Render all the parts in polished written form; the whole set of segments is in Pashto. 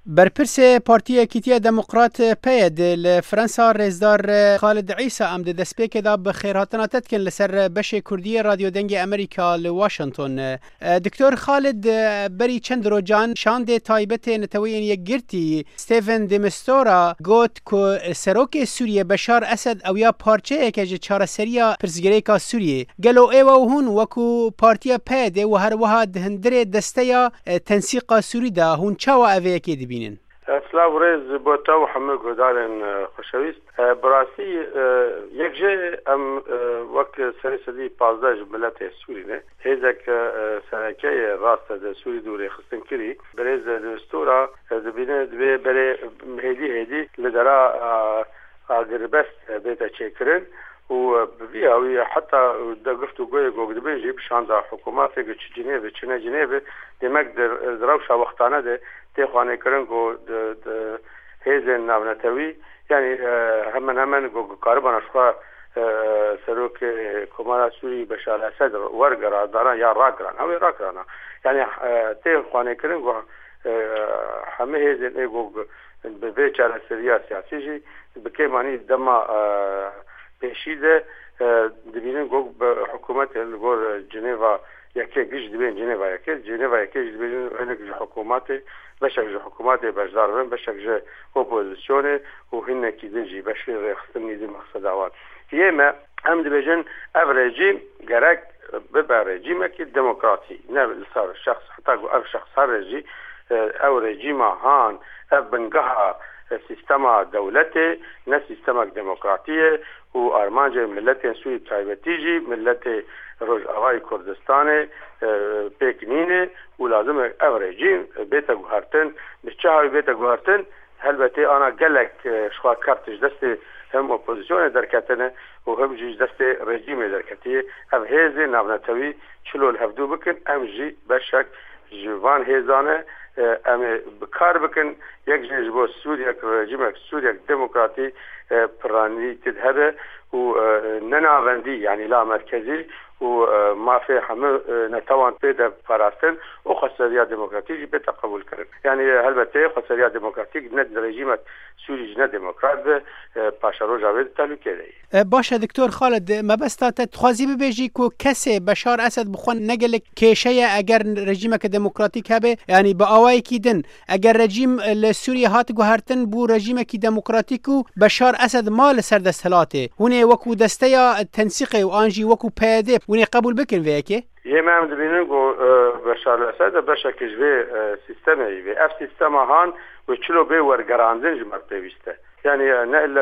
برپرس پارتی کیتیا دموکرات پید لفرانسا رزدار خالد عیسی ام د دسپیک دا بخیراتنا تتکن لسر بش کردی رادیو دنگ امریکا لواشنطن. دکتور خالد بری چند روجان شاند تایبت نتوین یک گرتی ستیفن دمستورا گوت کو سروک سوریه بشار اسد او یا پارچه که چاره سریا پرزگریکا سوریه گلو ایو هون وکو پارتی پید و هر وها هندره دسته تنسیق سوری دا هون چاوا اوه که دبینن. سلام ریز با تو همه گذارن خوشویست براسی یک جه ام وقت سری صدی 15 ملت سوری نه هیزک سرکه راست ده سوری دوری خستن کری بریز دستورا دبینه دبی بری هدی لدرا اگربست بیتا چکرن و بيها حتى دقفتو قوي قدبين جيب شاندا حكومات في جنيف تشنا جنيف دمك دروشا وقتانا دي تيخواني كرنكو هيزن نابنتوي يعني همن قاربان اشخاص سروك كمالا سوري بشار اسد ورقرا دارا يا راكران او راكرانا يعني تيخواني كرنكو همه هيزن ايغو بيچارا سريا سياسي بكيماني دما پیشیده دبینن گو حکومت الگور جنیوا یکی گیج دبین جنیوا یکی دبین هنگ حکومت بشک حکومت بجدار بن بشک اپوزیسیون و هن کی دنجی بشیر رخصت نیزی مقصد آوان یه هم دبیجن او رژیم گرک ببر رژیم کی دموکراتی نه لسار شخص حتی او شخص هر رژی او رژیم هان او بنگاه سیستم دولته نه سیستم دموکراتیه و ارمانج ملت سوی تایبتیجی ملت روجاوای کردستان پیکنینه و لازم او رژیم بیتا گوهرتن بچه بیتا گوهرتن البته آنا گلک شخوا کارتش دست هم اپوزیسیون درکتنه و هم جیج دست رژیم درکتیه او هیزه نابنتوی چلو الهفدو بکن ام جی بشک جوان هیزانه ام بکار بکن یک جیج با سوریا رژیم سوریا دموکراتی پرانی تذهبه و نناوندی يعني لا مركزي وما في حمل نتوان بيدا فراستن وخسرية ديمقراطية بتقبل كرن يعني هلبته خسرية ديمقراطية ند رژیم سوری جنة ديمقراط باشارو جاوید تعلق لي باشه دکتور خالد ما بس تا تخوازی ببیجی کو کسی بشار اسد بخون نگل کیشه اگر رژیم که دموکراتیک هبه یعنی با آوای کی دن اگر رژیم لسوریه هات گوهرتن بو رژیم کی دموکراتیکو بشار اسد مال سر دستلاته هونه وکو دسته یا تنسیق و آنجی وکو پیاده هونه قبول بکن ویکه یه من دبینن گو بشار اسد بشکش به سیستمی و اف سیستم هان و چلو به ورگراندن جمع پیوسته يعني نه الا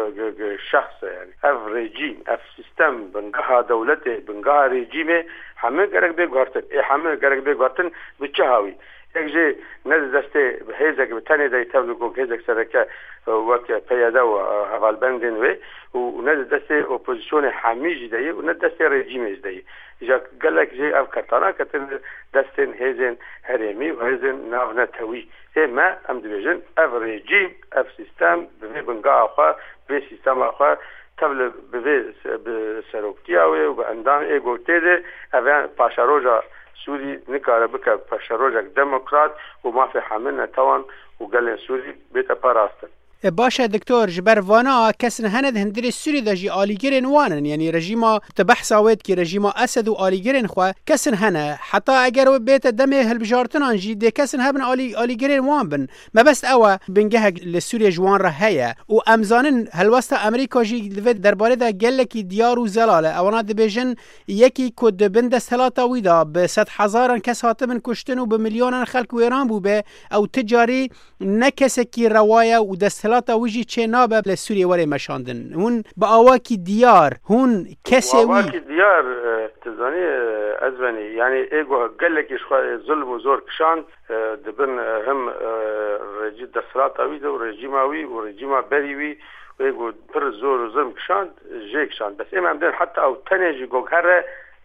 شخص يعني اف رژیم اف سیستم بنگاه دولته بنگاه رژیمه همه گرگ به گارتن همه گرگ به گارتن بچهاوی یک جه نز دسته هیزک بتنی دای تبلیغ هیزک سرکه وقت پیاده و حوالبندن و نز دسته اپوزیسیون همیجی دایی و نز دسته رژیمش دایی جا گلک جه اف کتانا کتن دستن هیزن هرمی و هیزن ناونتوی ما ام دبیجن اف رژیم اف سیستم به بنگاه آخوا به سیستم آخوا تبل به سروکتیاوی و به اندام ایگو تیده اوان پاشاروجا سوري نكاره بك بشروجك ديمقراط وما في حملنا توان وقال سوري بيتا باراستن باشه دکتور جبر وانا کسن هند هندری سوری دا جی آلیگرین وانن یعنی رژیما تبحث آوید که رژیما اسد و آلیگرین خواه کسن هنه حتی اگر بیت دمه هلبجارتن آنجی ده کسن هبن آلیگرین وان بن ما بست اوه بنگه لسوری جوان را هیا و امزانن هلوستا امریکا جی درباره دا گلکی دیار و زلاله اوانا دبیجن یکی کد بند سلاتا ویدا به 100,000 کس هاتبن کشتن و به میلیونان خلق ویران بو به او تجاری نکسکی روایا و دست لاتا وجی چه نابه لسوریه وره مشاندن هون با آواکی دیار هون کسی وی آواکی دیار تزانی ازبانی یعنی ایگو گلکیش خواه ظلم و زور کشاند دبن هم رجی دستلاتا وی و رژیماوی و رژیما بریوی و ایگو پر زور و ظلم کشاند جه کشاند بس ایم هم دن حتی او تنیجی گوگهره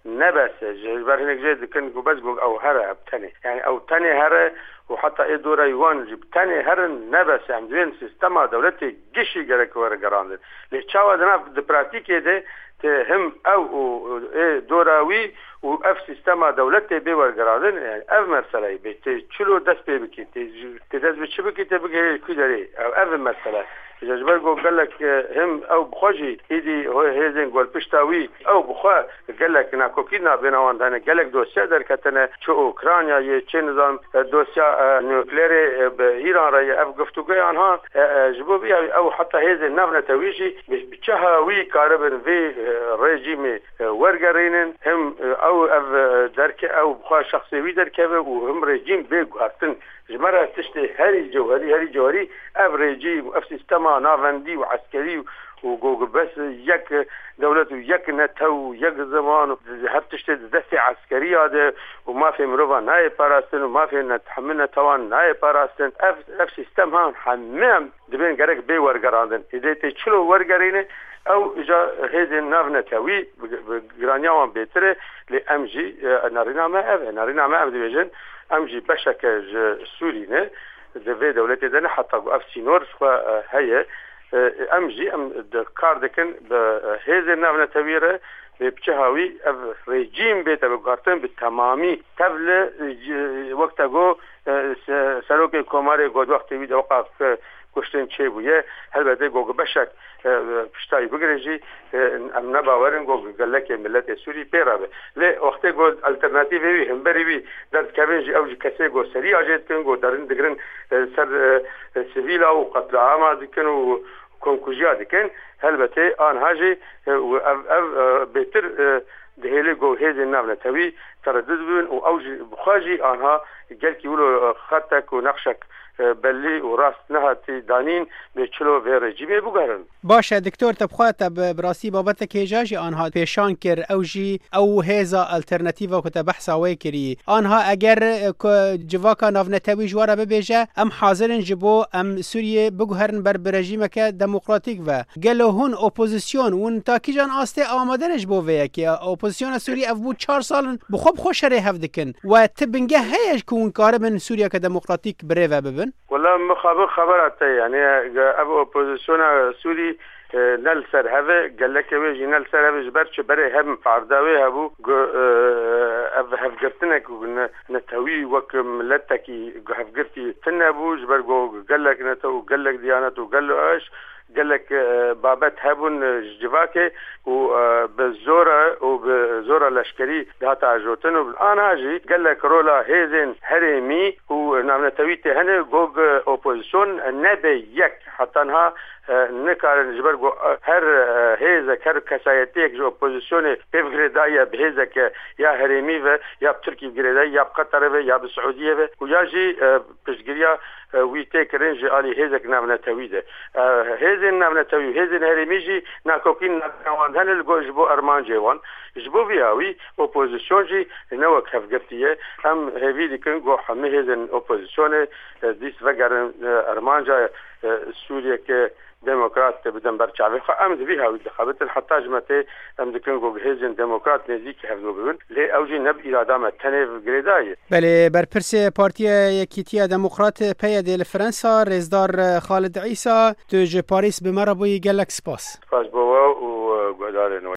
نبس جبر هناك جد كن بس او هر بتاني يعني او تاني هر وحتى اي دورة يوان جب تاني هر نبس يعني دوين سيستما دولتي جيشي جرك ورقران ليشاوا دنا دبراتيكي ده هم او دوراوي و اف سيستما دولتي بي ورقران يعني اف مرسلة بي تشلو دست بي بكي تدست بتشبكي تبقى كدري او اف مرسلة جبر قال لك هم او بخوجي ايدي هو هيزن قول بشتاوي او بخوا قال لك ناكوكينا بينوان دانا قال لك دوسيا در كتنه شو اوكرانيا يه چه نظام دوسيا نوكليري بايران راي اف گفتگوی آنها جبو بیا او حتى هيزن نافنا تويجي بچهاوي كاربن في ريجيم ورگرينن هم او اف درك او بخوا شخصي دركه وهم ريجيم بيغارتن جمرة تشتي هري جوهري اف ريجيم اف سيستما نافندي وعسكري وجوج بس يك دولة ويك نتو يك زمان هر تشتي دستي عسكرية هذا وما في مروفا ناي باراستن وما في نتحملنا توان ناي باراستن اف سيستم هان حمام دبين غرق بي ورقراندن اذا تشلو ورقرينه او اجا هذه نافنا توي جرانياوان بيتره لامجي نارينا ما اف ديفيجن امجي بشك سورينه دفي دولتي دنا حتى اف سينور هي امجي ام كاردكن هذه نافنا تويره بچهاوي اف ريجيم بيتا بقارتن بالتمامي قبل وقتاگو سروك كوماري گود وقت ويد وقف كشتن چه بويه البته گوگ بشك پشتای بگرجی ام نباورن گوگ گلک ملت سوری پیرابه له وقت گود الټرناتیو هم بری در کبنج او کسه گو سری اجت کن گو درن دگرن سر سیویل او قتل عام دکن و کنکوجیا دکن البته آن هاجی و بهتر دهلی گو هیز نام نتوی تردد بین و اوج بخاجی آنها گل کی ولو خطک و نقشک بلی و راست نهاتی دانین به چلو و رژیمی بگرن. باشه دکتر تبخوات براسی بابت که جاجی آنها پیشان کر اوجی او هیزا الټرناتیو که بحثا وی کری آنها اگر جواکا ناونتوی جواره ببیجه ام حاضرن جبو ام سوریه بگهرن بر رژیم که دموکراتیک و گلو هون اپوزیسیون اون تاکی جان آسته آمادنش بو وی که اپوزیسیون سوریه اف بود 4 سال بخوب خوش ره هفدکن و تبنگه هیش کون کار من سوریه که دموکراتیک بره و ببن والله مخابر خبرات يعني ابو اوبوزيسيون سوري نل سر هذا قال لك ويجي نل سر هذا جبرش بري هم عرضاوي هبو هفقرتنك نتوي وك ملتكي هفقرتي تنبو جبر قال لك نتو قال لك ديانته قال له ايش قال لك بابت هبون جواكي وبزورة لشكري دهاتا جوتن والآن هاجي قال لك رولا هيزن هرمي ونعم نتويتي هنا جوج اوبوزيسيون نبي يك حتى انها نكار نجبر هر هيزك هر كسايتيك جو اوبوزيسيون بفغريدايا بهيزك يا هرمي يا بتركي بغريدايا يا بقطر يا بسعودية وياجي بشجريا ويتكرن جالي هيزك نعم نتويده هيزن نعم نتوي هيزن هرميجي ناكوكين نوان هن الجوجبو ارمان جوان جبو بياوي اوبوزيسيون جي نوك هفقرتيه هم هبيدي كن جو حمي هيزن اوبوزيسيون ديس فقر ارمان جا سوريا ك ديمقراط بدن برچاوي خو امد بها انتخابات حتى جمته ام دكن جو هيزن ديمقراط نزيك هفدو بن لي اوجي نب اراده متنه غريداي بله برپرس پارتی یکیتی دموکرات پی دل فرانسا رزدار خالد عیسی تو ج پاریس به مربوی گلک سپاس بو و گدار